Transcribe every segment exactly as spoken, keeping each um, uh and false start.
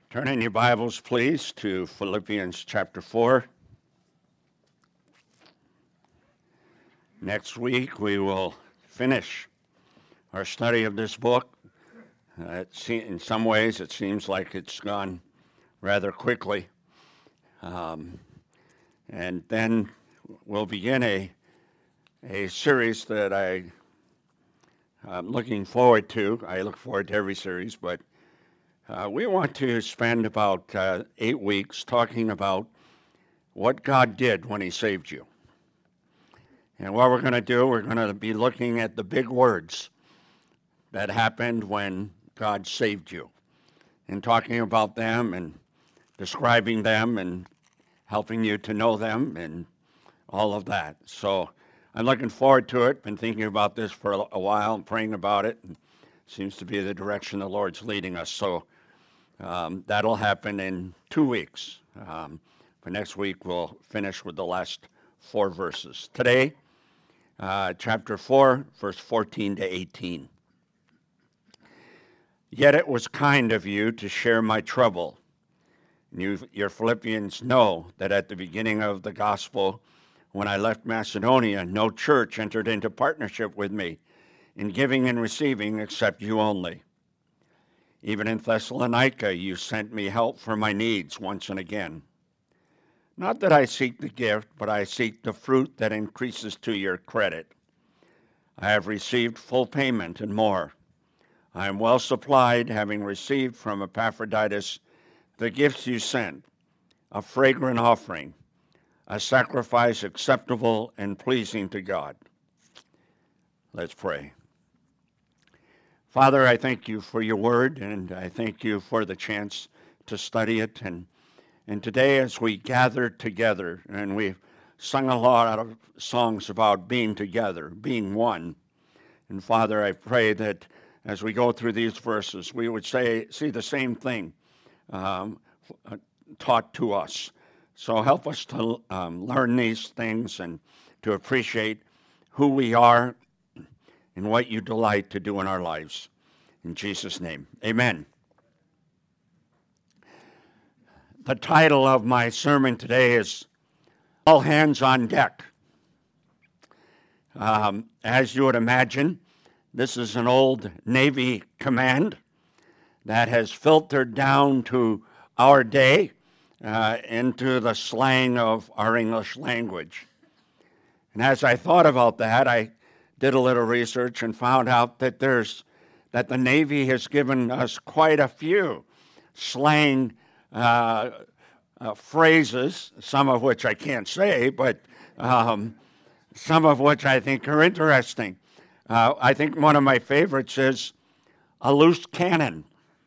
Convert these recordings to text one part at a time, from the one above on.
Turn in your Bibles, please, to Philippians chapter four. Next week, we will finish our study of this book. Uh, it se- in some ways, it seems like it's gone rather quickly. Um, and then we'll begin a, a series that I, I'm looking forward to. I look forward to every series, but Uh, we want to spend about uh, eight weeks talking about what God did when he saved you. And what we're going to do, we're going to be looking at the big words that happened when God saved you and talking about them and describing them and helping you to know them and all of that. So I'm looking forward to it. Been thinking about this for a, a while and praying about it. And it seems to be the direction the Lord's leading us. So Um, that'll happen in two weeks. Um, for next week, we'll finish with the last four verses. Today, uh, chapter four, verse fourteen to eighteen. Yet it was kind of you to share my trouble. You, your Philippians know that at the beginning of the gospel, when I left Macedonia, no church entered into partnership with me in giving and receiving except you only. Even in Thessalonica, you sent me help for my needs once and again. Not that I seek the gift, but I seek the fruit that increases to your credit. I have received full payment and more. I am well supplied, having received from Epaphroditus the gifts you sent, a fragrant offering, a sacrifice acceptable and pleasing to God. Let's pray. Father, I thank you for your word, and I thank you for the chance to study it. And, and today, as we gather together, and we've sung a lot of songs about being together, being one. And Father, I pray that as we go through these verses, we would say, see the same thing um, taught to us. So help us to um, learn these things and to appreciate who we are and what you delight to do in our lives. In Jesus' name, amen. The title of my sermon today is All Hands on Deck. Um, as you would imagine, this is an old Navy command that has filtered down to our day uh, into the slang of our English language. And as I thought about that, I did a little research and found out that there's that the Navy has given us quite a few slang uh, uh, phrases, some of which I can't say, but um, some of which I think are interesting. Uh, I think one of my favorites is a loose cannon.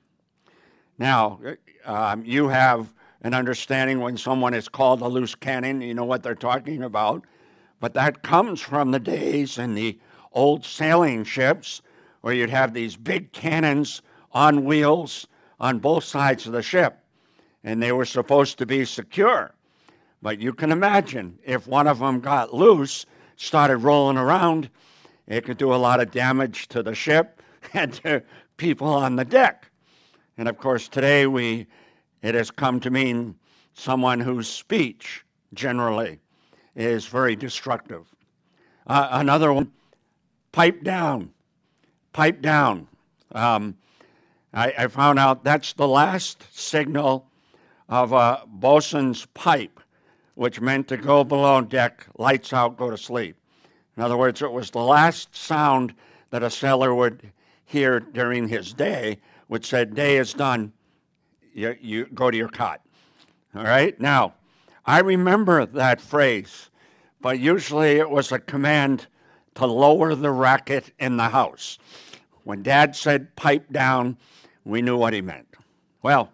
Now, um, you have an understanding when someone is called a loose cannon, you know what they're talking about. But that comes from the days in the old sailing ships where you'd have these big cannons on wheels on both sides of the ship, and they were supposed to be secure. But you can imagine if one of them got loose, started rolling around, it could do a lot of damage to the ship and to people on the deck. And of course, today we it has come to mean someone whose speech generally is very destructive. Uh, another one, pipe down, pipe down. Um, I, I found out that's the last signal of a bosun's pipe, which meant to go below deck, lights out, go to sleep. In other words, it was the last sound that a sailor would hear during his day, which said, day is done, you, you go to your cot. All right? Now, I remember that phrase, but usually it was a command to lower the racket in the house. When Dad said pipe down, we knew what he meant. Well,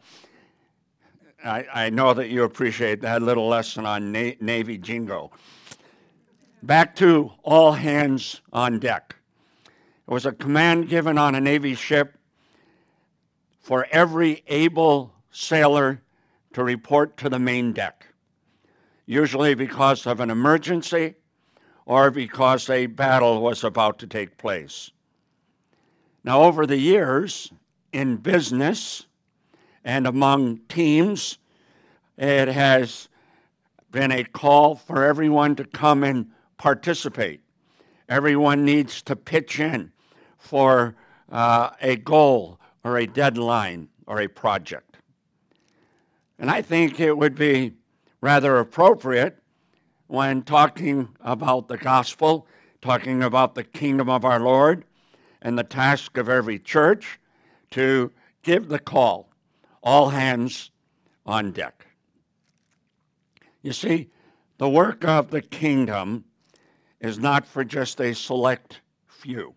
I, I know that you appreciate that little lesson on na- Navy jingo. Back to all hands on deck. It was a command given on a Navy ship for every able sailor to report to the main deck, usually because of an emergency or because a battle was about to take place. Now, over the years, in business and among teams, it has been a call for everyone to come and participate. Everyone needs to pitch in for uh, a goal or a deadline or a project. And I think it would be rather appropriate when talking about the gospel, talking about the kingdom of our Lord, and the task of every church to give the call, all hands on deck. You see, the work of the kingdom is not for just a select few.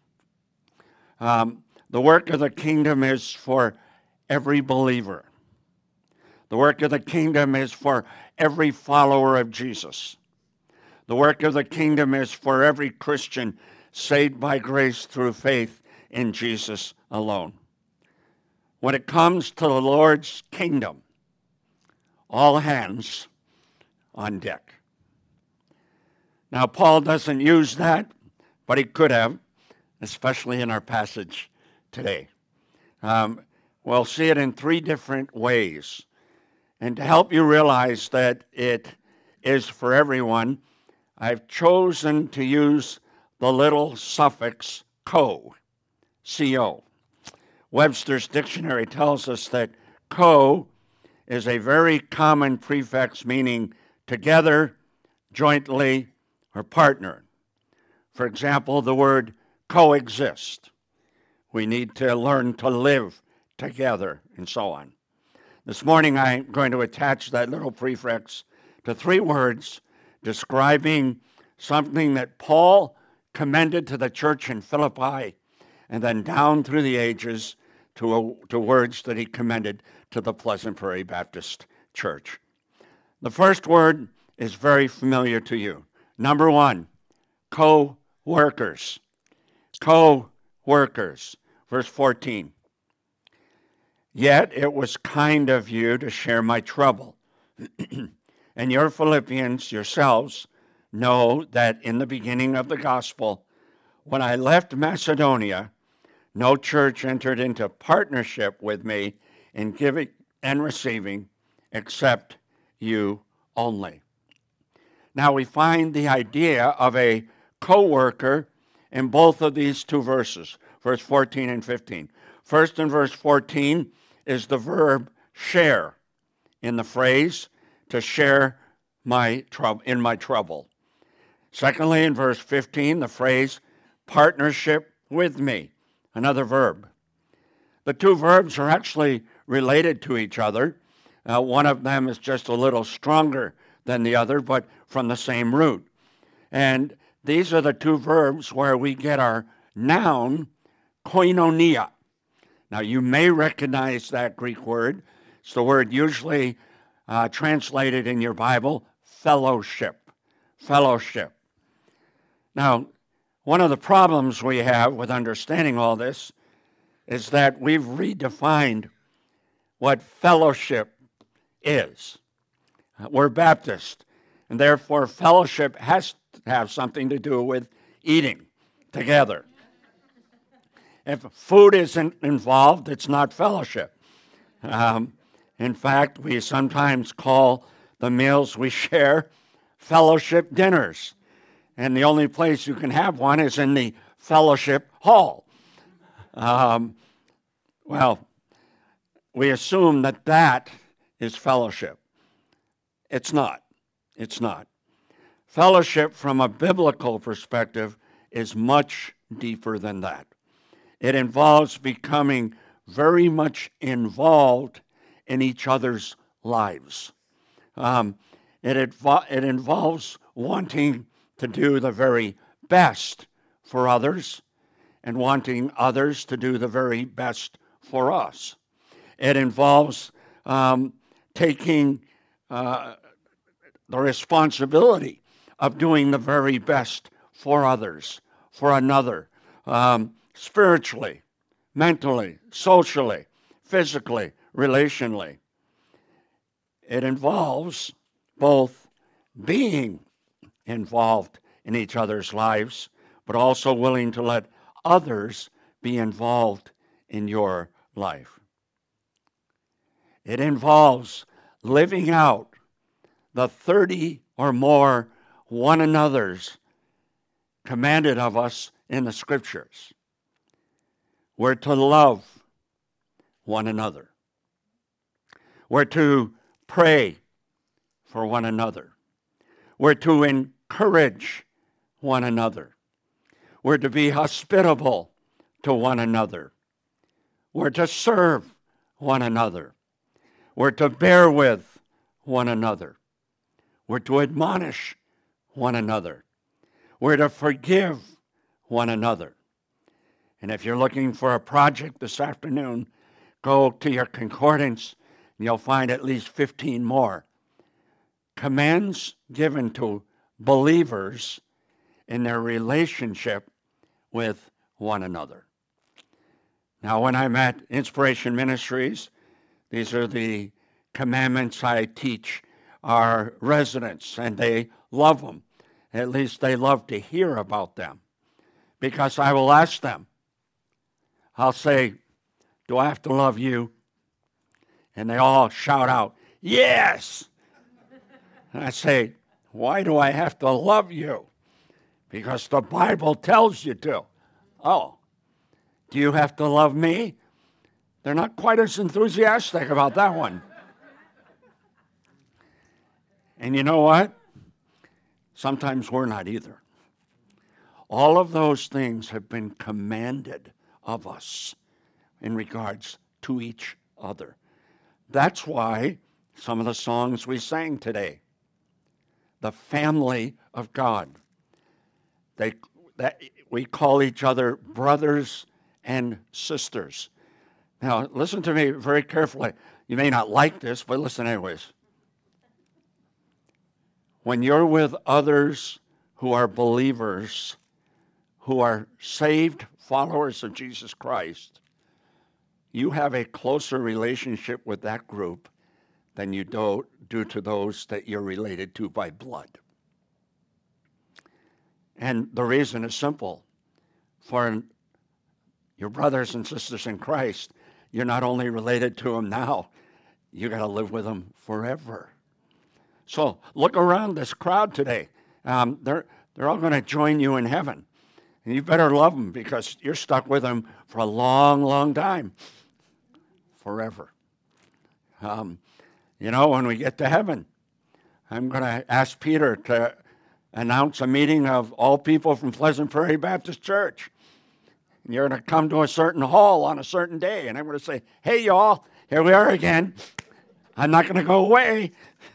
Um, the work of the kingdom is for every believer. The work of the kingdom is for every follower of Jesus. The work of the kingdom is for every Christian saved by grace through faith in Jesus alone. When it comes to the Lord's kingdom, all hands on deck. Now, Paul doesn't use that, but he could have, especially in our passage today. Um, we'll see it in three different ways. And to help you realize that it is for everyone, I've chosen to use the little suffix co, C O. Webster's dictionary tells us that co is a very common prefix meaning together, jointly, or partner. For example, the word coexist. We need to learn to live together, and so on. This morning I'm going to attach that little prefix to three words describing something that Paul commended to the church in Philippi, and then down through the ages to, a, to words that he commended to the Pleasant Prairie Baptist Church. The first word is very familiar to you. Number one, co-workers. Co-workers. Verse fourteen. Yet it was kind of you to share my trouble. And your Philippians yourselves know that in the beginning of the gospel, when I left Macedonia, no church entered into partnership with me in giving and receiving except you only. Now we find the idea of a co-worker in both of these two verses, verse fourteen and fifteen. First, in verse fourteen, is the verb share in the phrase to share my trouble in my trouble. Secondly, in verse fifteen, the phrase partnership with me, another verb. The two verbs are actually related to each other. Uh, one of them is just a little stronger than the other, but from the same root. And these are the two verbs where we get our noun koinonia. Now, you may recognize that Greek word. It's the word usually uh, translated in your Bible, fellowship. Fellowship. Now, one of the problems we have with understanding all this is that we've redefined what fellowship is. We're Baptist, and therefore fellowship has to have something to do with eating together. If food isn't involved, it's not fellowship. Um, in fact, we sometimes call the meals we share fellowship dinners. And the only place you can have one is in the fellowship hall. Um, well, we assume that that is fellowship. It's not. It's not. Fellowship from a biblical perspective is much deeper than that. It involves becoming very much involved in each other's lives. Um, it, invo- it involves wanting to do the very best for others and wanting others to do the very best for us. It involves um, taking uh, the responsibility of doing the very best for others, for another, um, spiritually, mentally, socially, physically, relationally. It involves both being involved in each other's lives, but also willing to let others be involved in your life. It involves living out the thirty or more one another's commanded of us in the Scriptures. We're to love one another. We're to pray for one another. We're to encourage one another. We're to be hospitable to one another. We're to serve one another. We're to bear with one another. We're to admonish one another. We're to forgive one another. And if you're looking for a project this afternoon, go to your concordance and you'll find at least fifteen more commands given to believers in their relationship with one another. Now, when I'm at Inspiration Ministries, these are the commandments I teach our residents, and they love them. At least they love to hear about them, because I will ask them. I'll say, do I have to love you? And they all shout out, yes! And I say, why do I have to love you? Because the Bible tells you to. Oh, do you have to love me? They're not quite as enthusiastic about that one. And you know what? Sometimes we're not either. All of those things have been commanded of us in regards to each other. That's why some of the songs we sang today, the family of God, they that we call each other brothers and sisters. Now, listen to me very carefully. You may not like this, but listen anyways. When you're with others who are believers, who are saved followers of Jesus Christ, you have a closer relationship with that group than you do, do to those that you're related to by blood. And the reason is simple. For your brothers and sisters in Christ, you're not only related to them now, you got to live with them forever. So look around this crowd today. Um, they're, they're all going to join you in heaven. And you better love them, because you're stuck with them for a long, long time. Forever. Um, you know, when we get to heaven, I'm going to ask Peter to announce a meeting of all people from Pleasant Prairie Baptist Church. And you're going to come to a certain hall on a certain day. And I'm going to say, hey, y'all, here we are again. I'm not going to go away.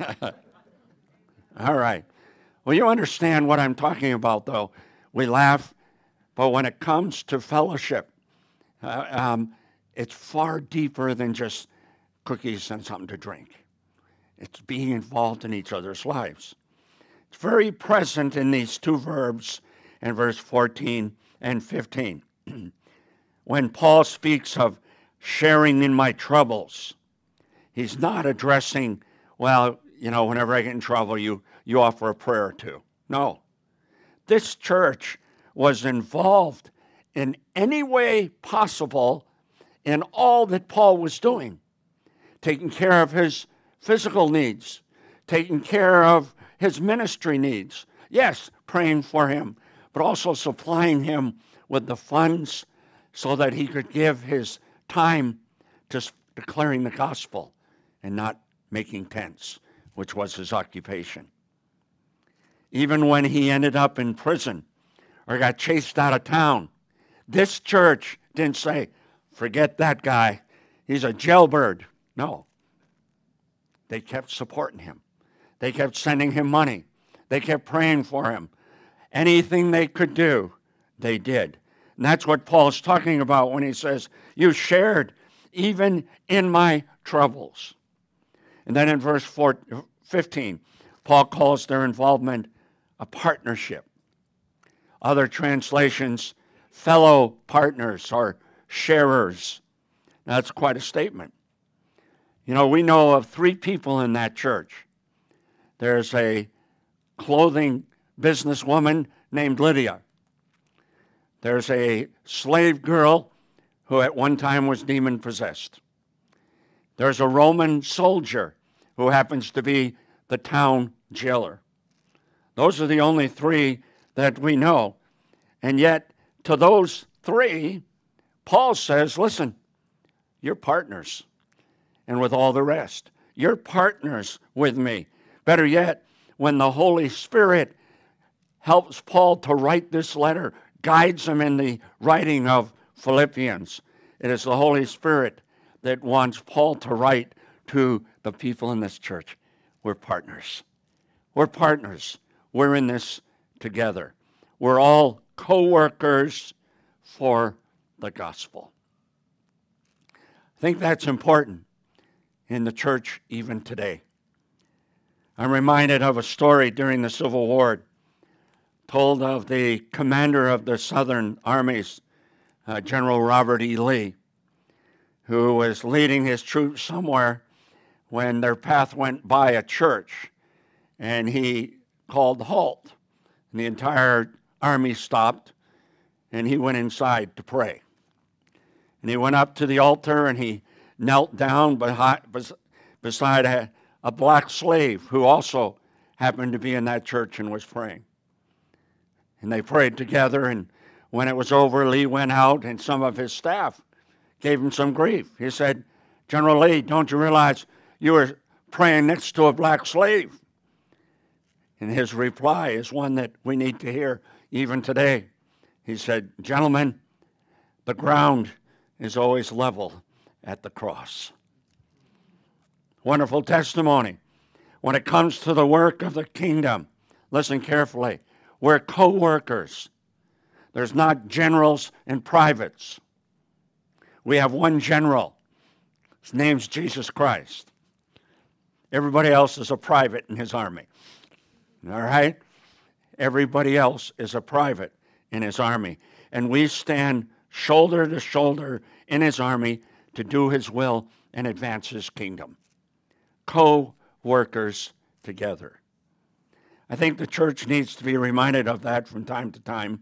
All right. Well, you understand what I'm talking about, though. We laugh, but when it comes to fellowship, uh, um, it's far deeper than just cookies and something to drink. It's being involved in each other's lives. It's very present in these two verbs in verse fourteen and fifteen. When Paul speaks of sharing in my troubles, he's not addressing, well, you know, whenever I get in trouble, you, you offer a prayer or two. No. This church was involved in any way possible in all that Paul was doing, taking care of his physical needs, taking care of his ministry needs. Yes, praying for him, but also supplying him with the funds so that he could give his time to declaring the gospel and not making tents, which was his occupation. Even when he ended up in prison or got chased out of town, this church didn't say, forget that guy, he's a jailbird. No. They kept supporting him. They kept sending him money. They kept praying for him. Anything they could do, they did. And that's what Paul's talking about when he says, you shared even in my troubles. And then in verse fifteen, Paul calls their involvement a partnership. Other translations, fellow partners or sharers. Now, that's quite a statement. You know, we know of three people in that church. There's a clothing businesswoman named Lydia. There's a slave girl who at one time was demon-possessed. There's a Roman soldier who happens to be the town jailer. Those are the only three that we know. And yet, to those three, Paul says, listen, you're partners. And with all the rest, you're partners with me. Better yet, when the Holy Spirit helps Paul to write this letter, guides him in the writing of Philippians, it is the Holy Spirit that wants Paul to write to the people in this church. We're partners. We're partners. We're in this together. We're all co-workers for the gospel. I think that's important in the church even today. I'm reminded of a story during the Civil War told of the commander of the Southern armies, uh, General Robert E. Lee, who was leading his troops somewhere when their path went by a church, and he called halt. And the entire army stopped, and he went inside to pray. And he went up to the altar, and he knelt down beside a, a black slave who also happened to be in that church and was praying. And they prayed together, and when it was over, Lee went out, and some of his staff gave him some grief. He said, General Lee, don't you realize you were praying next to a black slave? And his reply is one that we need to hear even today. He said, gentlemen, the ground is always level at the cross. Wonderful testimony. When it comes to the work of the kingdom, listen carefully. We're co-workers. There's not generals and privates. We have one general. His name's Jesus Christ. Everybody else is a private in his army. All right? Everybody else is a private in his army. And we stand shoulder to shoulder in his army to do his will and advance his kingdom. Co-workers together. I think the church needs to be reminded of that from time to time.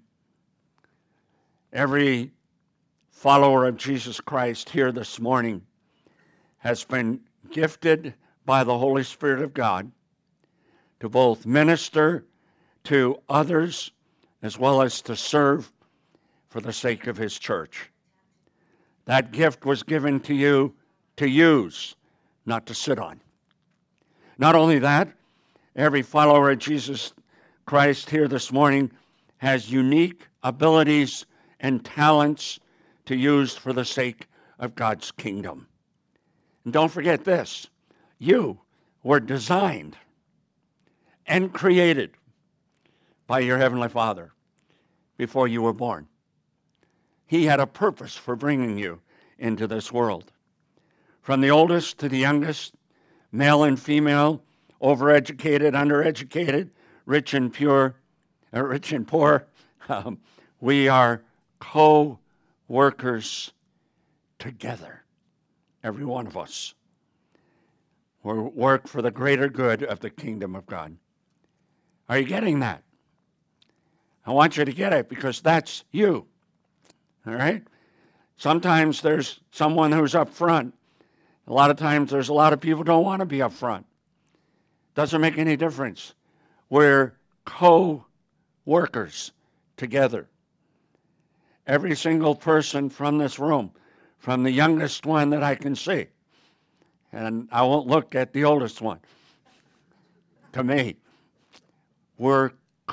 Every follower of Jesus Christ here this morning has been gifted by the Holy Spirit of God to both minister to others as well as to serve for the sake of his church. That gift was given to you to use, not to sit on. Not only that, every follower of Jesus Christ here this morning has unique abilities and talents to use for the sake of God's kingdom. And don't forget this, you were designed and created by your Heavenly Father before you were born. He had a purpose for bringing you into this world. From the oldest to the youngest, male and female, overeducated, undereducated, rich and pure, uh, rich and poor, um, we are co-workers together, every one of us. We work for the greater good of the kingdom of God. Are you getting that? I want you to get it because that's you. All right? Sometimes there's someone who's up front. A lot of times there's a lot of people who don't want to be up front. Doesn't make any difference. We're co-workers together. Every single person from this room, from the youngest one that I can see, and I won't look at the oldest one, to me, we're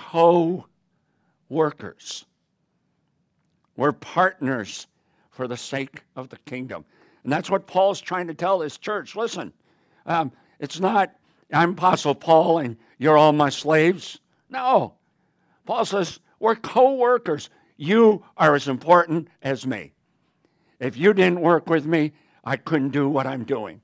co-workers. We're partners for the sake of the kingdom. And that's what Paul's trying to tell this church. Listen, um, it's not, I'm Apostle Paul and you're all my slaves. No. Paul says, we're co-workers. You are as important as me. If you didn't work with me, I couldn't do what I'm doing.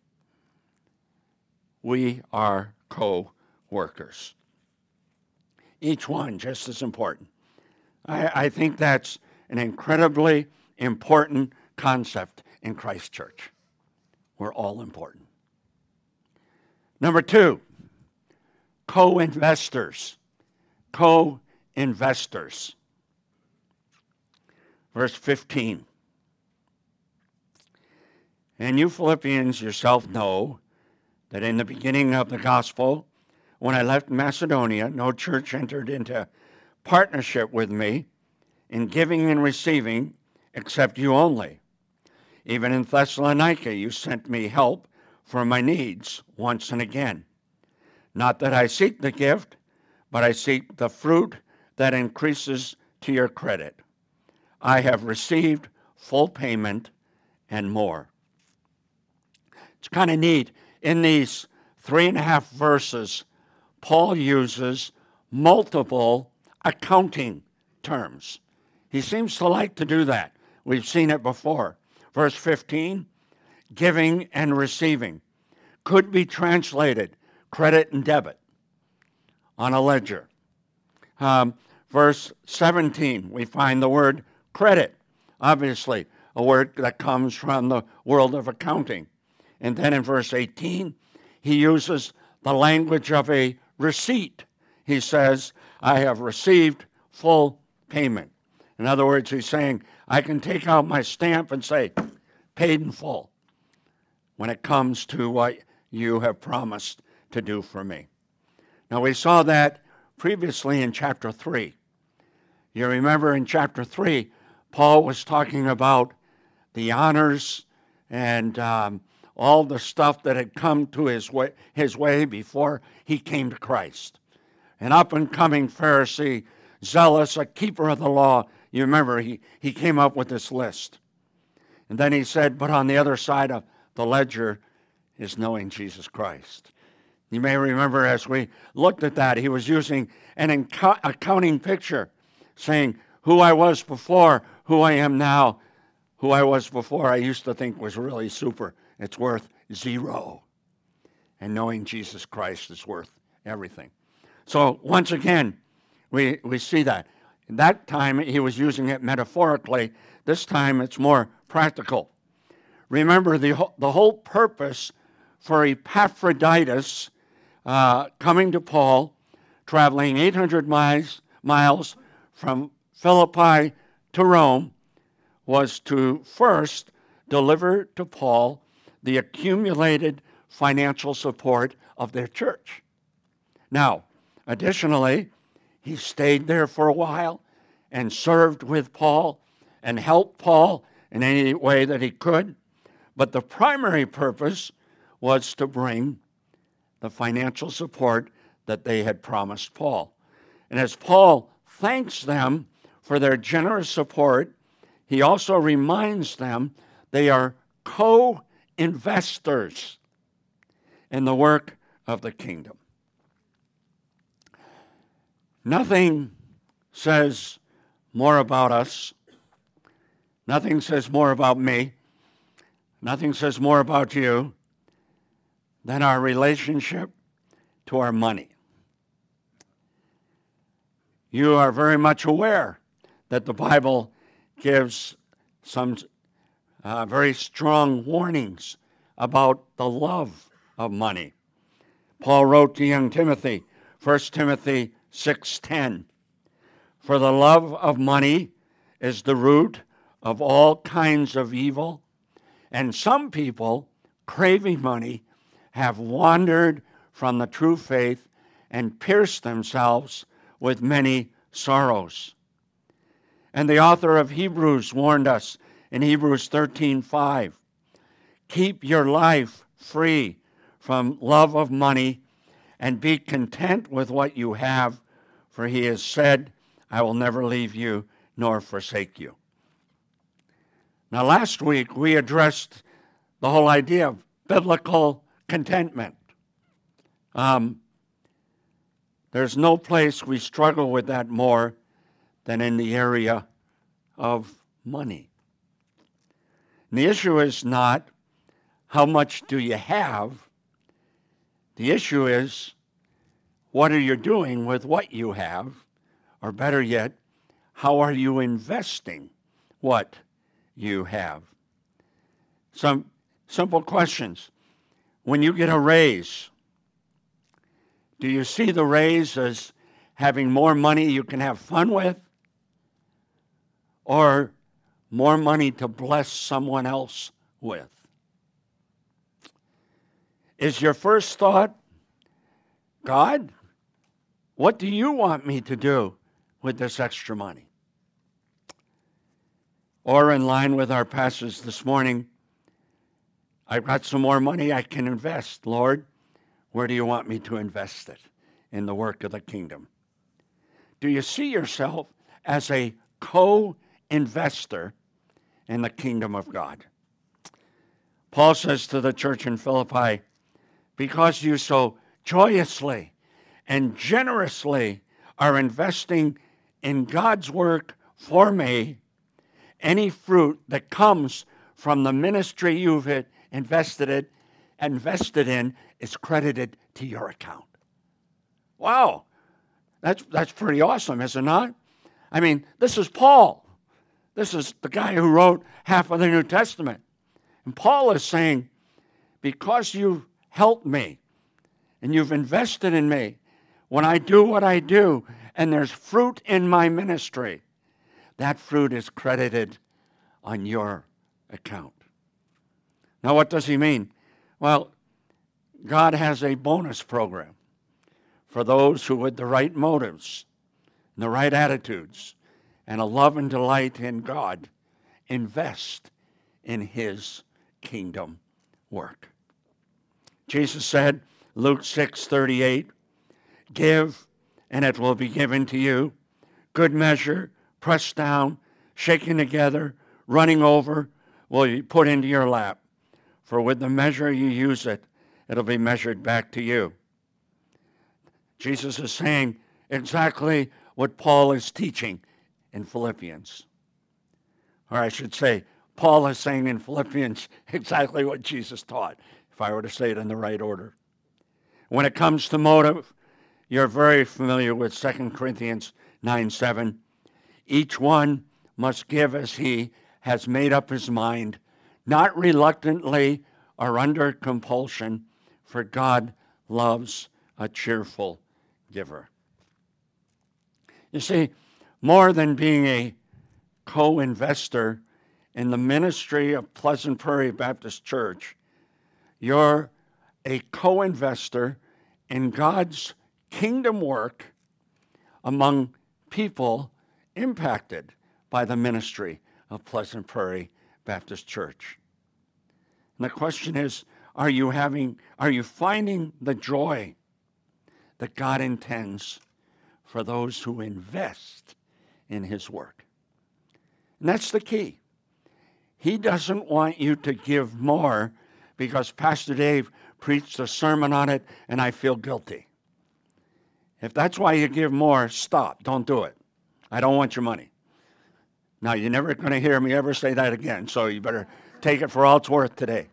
We are co-workers. Each one just as important. I, I think that's an incredibly important concept in Christ Church. We're all important. Number two, co-investors. Co-investors. Verse fifteen. And you Philippians yourself know that in the beginning of the gospel, when I left Macedonia, no church entered into partnership with me in giving and receiving except you only. Even in Thessalonica, you sent me help for my needs once and again. Not that I seek the gift, but I seek the fruit that increases to your credit. I have received full payment and more. It's kind of neat. In these three and a half verses, Paul uses multiple accounting terms. He seems to like to do that. We've seen it before. Verse fifteen, giving and receiving, could be translated credit and debit on a ledger. Um, verse seventeen, we find the word credit, obviously a word that comes from the world of accounting. And then in verse eighteen, he uses the language of a receipt. He says, I have received full payment. In other words, he's saying, I can take out my stamp and say, paid in full, when it comes to what you have promised to do for me. Now, we saw that previously in chapter three. You remember in chapter three, Paul was talking about the honors and um, all the stuff that had come to his way, his way before he came to Christ. An up-and-coming Pharisee, zealous, a keeper of the law. You remember, he, he came up with this list. And then he said, but on the other side of the ledger is knowing Jesus Christ. You may remember as we looked at that, he was using an accounting picture, saying, who I was before, who I am now. Who I was before, I used to think was really super. It's worth zero. And knowing Jesus Christ is worth everything. So once again, we, we see that. That time he was using it metaphorically. This time it's more practical. Remember, the, ho- the whole purpose for Epaphroditus uh, coming to Paul, traveling eight hundred miles, miles from Philippi to Rome, was to first deliver to Paul the accumulated financial support of their church. Now, additionally, he stayed there for a while and served with Paul and helped Paul in any way that he could. But the primary purpose was to bring the financial support that they had promised Paul. And as Paul thanks them for their generous support, he also reminds them they are co-investors in the work of the kingdom. Nothing says more about us. Nothing says more about me. Nothing says more about you than our relationship to our money. You are very much aware that the Bible gives some uh, very strong warnings about the love of money. Paul wrote to young Timothy, First Timothy six ten, for the love of money is the root of all kinds of evil, and some people, craving money, have wandered from the true faith and pierced themselves with many sorrows. And the author of Hebrews warned us in Hebrews thirteen five, keep your life free from love of money and be content with what you have, for he has said, I will never leave you nor forsake you. Now, last week we addressed the whole idea of biblical contentment. Um, there's no place we struggle with that more than in the area of money. And the issue is not how much do you have. The issue is what are you doing with what you have, or better yet, how are you investing what you have? Some simple questions. When you get a raise, do you see the raise as having more money you can have fun with, or more money to bless someone else with? Is your first thought, God, what do you want me to do with this extra money? Or in line with our passage this morning, I've got some more money I can invest. Lord, where do you want me to invest it in the work of the kingdom? Do you see yourself as a co-investor in the kingdom of God? Paul says to the church in Philippi, because you so joyously and generously are investing in God's work for me, any fruit that comes from the ministry you've invested it, invested in is credited to your account. Wow, that's that's pretty awesome, is it not? I mean, this is Paul. This is the guy who wrote half of the New Testament. And Paul is saying, because you've helped me and you've invested in me, when I do what I do and there's fruit in my ministry, that fruit is credited on your account. Now, what does he mean? Well, God has a bonus program for those who, with the right motives, and the right attitudes, and a love and delight in God, invest in his kingdom work. Jesus said, Luke six thirty-eight, give, and it will be given to you. Good measure, pressed down, shaken together, running over, will you put into your lap. For with the measure you use it, it'll be measured back to you. Jesus is saying exactly what Paul is teaching in Philippians. Or I should say, Paul is saying in Philippians exactly what Jesus taught, if I were to say it in the right order. When it comes to motive, you're very familiar with Second Corinthians nine seven. Each one must give as he has made up his mind, not reluctantly or under compulsion, for God loves a cheerful giver. You see, more than being a co-investor in the ministry of Pleasant Prairie Baptist Church, you're a co-investor in God's kingdom work among people impacted by the ministry of Pleasant Prairie Baptist Church. And the question is, are you having, are you finding the joy that God intends for those who invest in his work? And that's the key. He doesn't want you to give more because Pastor Dave preached a sermon on it and I feel guilty. If that's why you give more, stop. Don't do it. I don't want your money. Now, you're never going to hear me ever say that again, so you better take it for all it's worth today.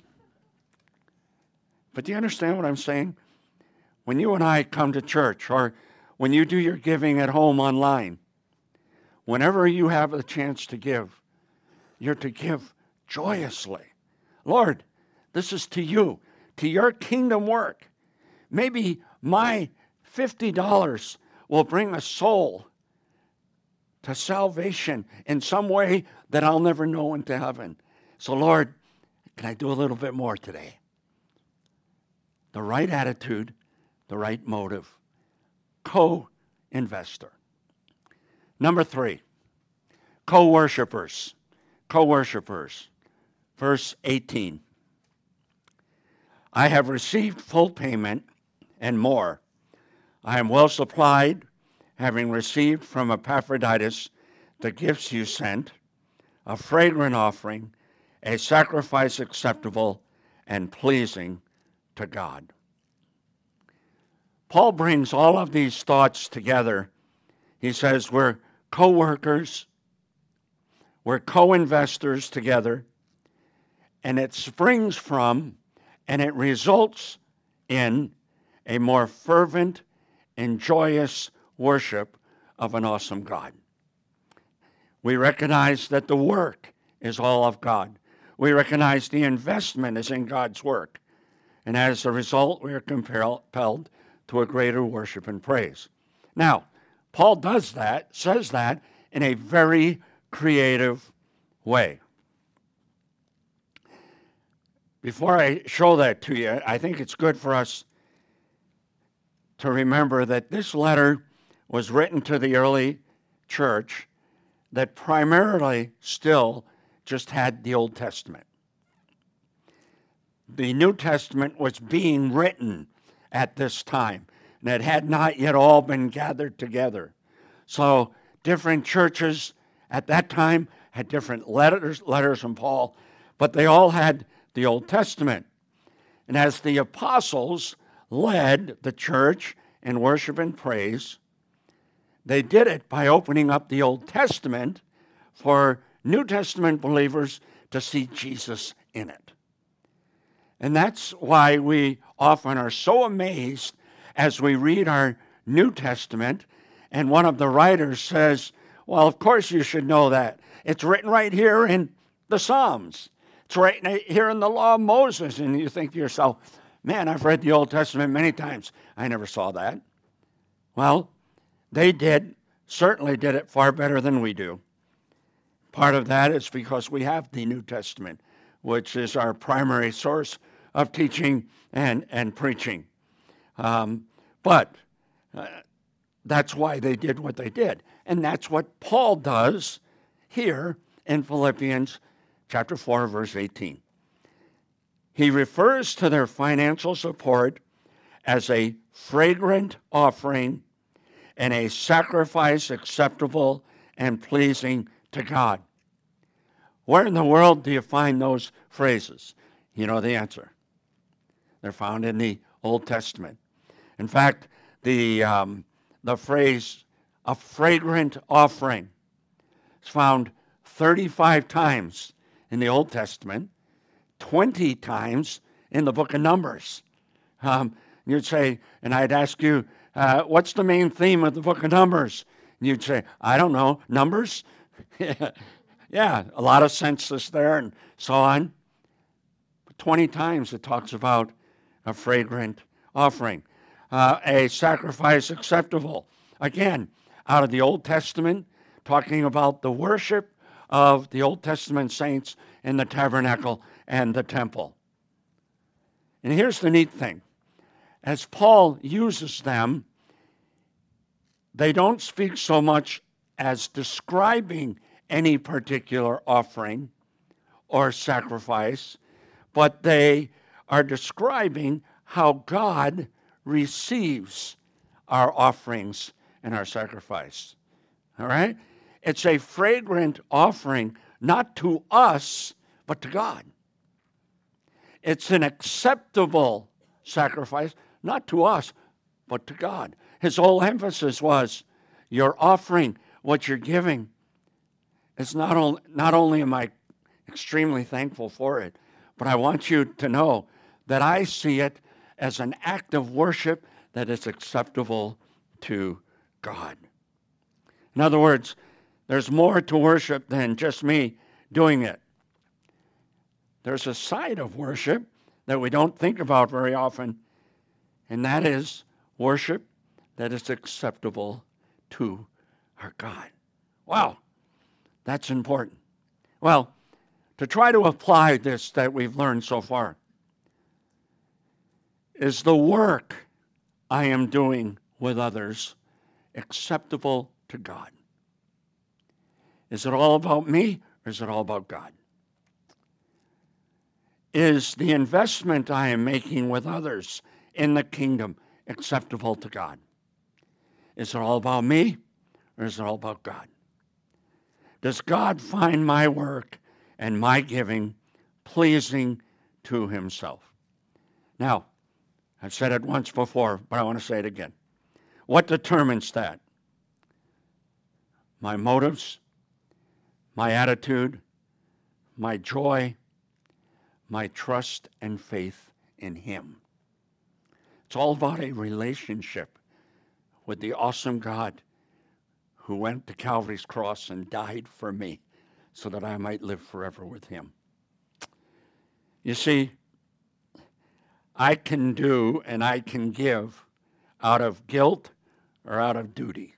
But do you understand what I'm saying? When you and I come to church, or when you do your giving at home online, whenever you have a chance to give, you're to give joyously. Lord, this is to you, to your kingdom work. Maybe my fifty dollars will bring a soul to salvation in some way that I'll never know into heaven. So, Lord, can I do a little bit more today? The right attitude, the right motive. Co-investor. Number three, co-worshipers. Co-worshipers. Verse eighteen. I have received full payment and more. I am well supplied, having received from Epaphroditus the gifts you sent, a fragrant offering, a sacrifice acceptable and pleasing to God. Paul brings all of these thoughts together. He says we're co-workers, we're co-investors together, and it springs from and it results in a more fervent and joyous worship of an awesome God. We recognize that the work is all of God. We recognize the investment is in God's work. And as a result, we are compelled to a greater worship and praise. Now, Paul does that, says that in a very creative way. Before I show that to you, I think it's good for us to remember that this letter was written to the early church that primarily still just had the Old Testament. The New Testament was being written at this time, and it had not yet all been gathered together. So different churches at that time had different letters, letters from Paul, but they all had the Old Testament. And as the apostles led the church in worship and praise, they did it by opening up the Old Testament for New Testament believers to see Jesus in it. And that's why we often are so amazed as we read our New Testament, and one of the writers says, well, of course you should know that. It's written right here in the Psalms. It's right here in the law of Moses. And you think to yourself, man, I've read the Old Testament many times. I never saw that. Well, they did, certainly did it far better than we do. Part of that is because we have the New Testament, which is our primary source of teaching and, and preaching. Um, but uh, that's why they did what they did. And that's what Paul does here in Philippians chapter four, verse eighteen. He refers to their financial support as a fragrant offering and a sacrifice acceptable and pleasing to God. Where in the world do you find those phrases? You know the answer. They're found in the Old Testament. In fact, the, um, the phrase, a fragrant offering, is found thirty-five times in the Old Testament, twenty times in the book of Numbers. Um, you'd say, and I'd ask you, uh, what's the main theme of the book of Numbers? And you'd say, I don't know, numbers? Yeah, a lot of census there and so on. But twenty times it talks about a fragrant offering, uh, a sacrifice acceptable. Again, out of the Old Testament, talking about the worship of the Old Testament saints in the tabernacle and the temple. And here's the neat thing. As Paul uses them, they don't speak so much as describing any particular offering or sacrifice, but they are describing how God receives our offerings and our sacrifice. All right? It's a fragrant offering, not to us, but to God. It's an acceptable sacrifice, not to us, but to God. His whole emphasis was, your offering, what you're giving, it's not, only, not only am I extremely thankful for it, but I want you to know that I see it as an act of worship that is acceptable to God. In other words, there's more to worship than just me doing it. There's a side of worship that we don't think about very often, and that is worship that is acceptable to our God. Wow, that's important. Well, to try to apply this that we've learned so far, is the work I am doing with others acceptable to God? Is it all about me, or is it all about God? Is the investment I am making with others in the kingdom acceptable to God? Is it all about me, or is it all about God? Does God find my work and my giving pleasing to himself? Now, I've said it once before, but I want to say it again. What determines that? My motives, my attitude, my joy, my trust and faith in him. It's all about a relationship with the awesome God who went to Calvary's cross and died for me so that I might live forever with him. You see, I can do and I can give out of guilt or out of duty.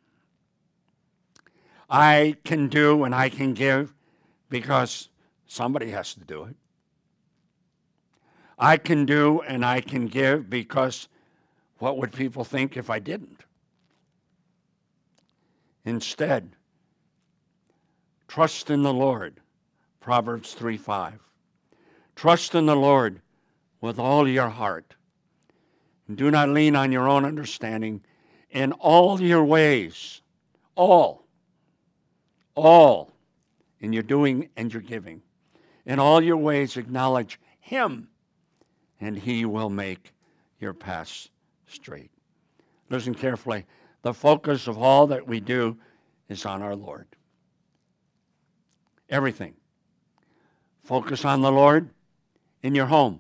I can do and I can give because somebody has to do it. I can do and I can give because what would people think if I didn't? Instead, trust in the Lord, Proverbs three five. Trust in the Lord with all your heart. And do not lean on your own understanding. In all your ways, all, all, in your doing and your giving, in all your ways acknowledge him, and he will make your paths straight. Listen carefully. The focus of all that we do is on our Lord. Everything. Focus on the Lord in your home.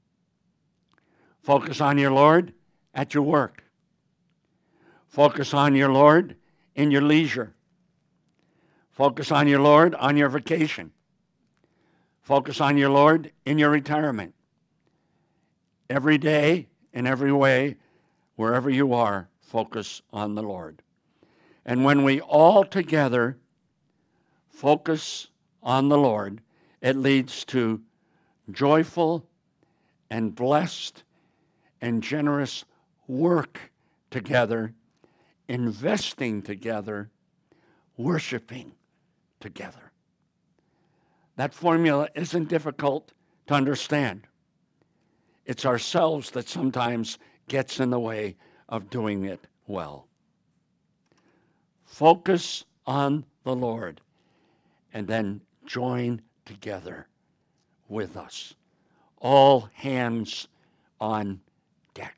Focus on your Lord at your work. Focus on your Lord in your leisure. Focus on your Lord on your vacation. Focus on your Lord in your retirement. Every day, in every way, wherever you are, focus on the Lord. And when we all together focus on the Lord, it leads to joyful and blessed and generous work together, investing together, worshiping together. That formula isn't difficult to understand. It's ourselves that sometimes gets in the way of doing it well. Focus on the Lord and then join together with us. All hands on deck.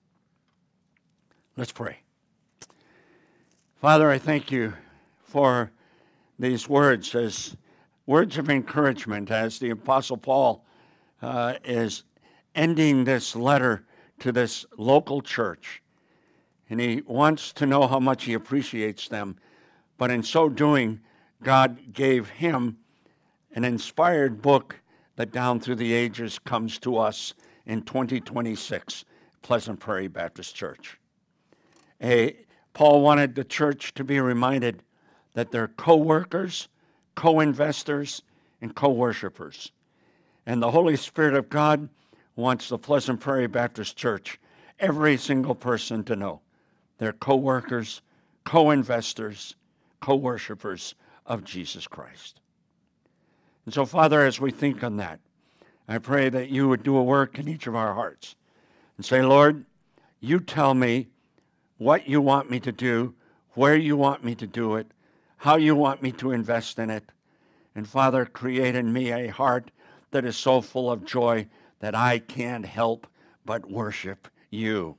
Let's pray. Father, I thank you for these words as words of encouragement as the Apostle Paul uh, is ending this letter to this local church. And he wants to know how much he appreciates them. But in so doing, God gave him an inspired book that down through the ages comes to us in twenty twenty-six, Pleasant Prairie Baptist Church. A, Paul wanted the church to be reminded that they're co-workers, co-investors, and co-worshipers. And the Holy Spirit of God wants the Pleasant Prairie Baptist Church, every single person to know they're co-workers, co-investors, co-worshipers of Jesus Christ. And so, Father, as we think on that, I pray that you would do a work in each of our hearts and say, Lord, you tell me what you want me to do, where you want me to do it, how you want me to invest in it. And Father, create in me a heart that is so full of joy that I can't help but worship you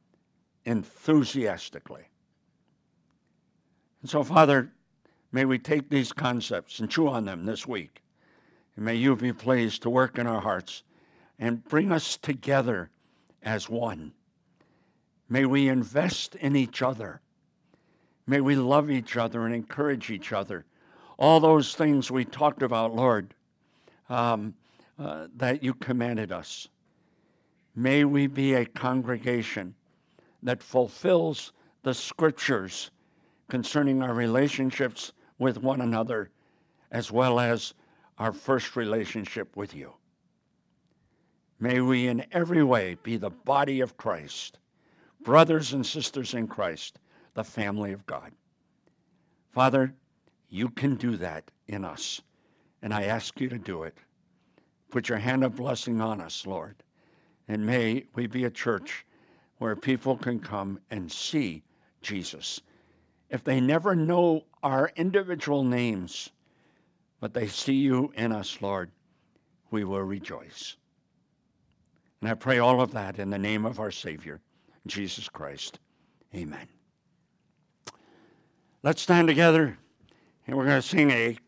enthusiastically. And so, Father, may we take these concepts and chew on them this week. And may you be pleased to work in our hearts and bring us together as one. May we invest in each other. May we love each other and encourage each other. All those things we talked about, Lord, um, uh, that you commanded us. May we be a congregation that fulfills the scriptures concerning our relationships with one another, as well as our first relationship with you. May we in every way be the body of Christ, brothers and sisters in Christ, the family of God. Father, you can do that in us, and I ask you to do it. Put your hand of blessing on us, Lord, and may we be a church where people can come and see Jesus. If they never know our individual names, but they see you in us, Lord, we will rejoice. And I pray all of that in the name of our Savior, Jesus Christ. Amen. Let's stand together, and we're going to sing a